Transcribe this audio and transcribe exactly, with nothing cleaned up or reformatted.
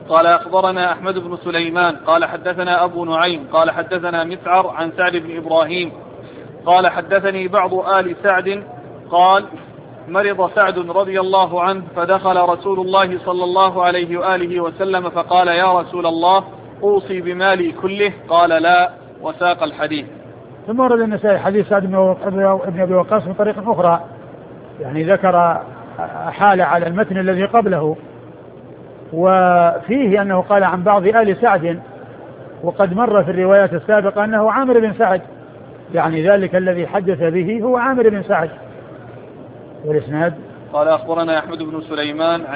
قال أخبرنا أحمد بن سليمان قال حدثنا أبو نعيم قال حدثنا مسعر عن سعد بن إبراهيم قال حدثني بعض آل سعد قال مرض سعد رضي الله عنه فدخل رسول الله صلى الله عليه وآله وسلم فقال يا رسول الله أوصي بمالي كله قال لا وساق الحديث. ثم ورد النسائي حديث سعد بن أبي وقاص من طريق أخرى يعني ذكر حال على المتن الذي قبله وفيه أنه قال عن بعض آل سعد وقد مر في الروايات السابقة أنه عامر بن سعد يعني ذلك الذي حدث به هو عامر بن سعد. والإسناد قال أخبرنا أحمد بن سليمان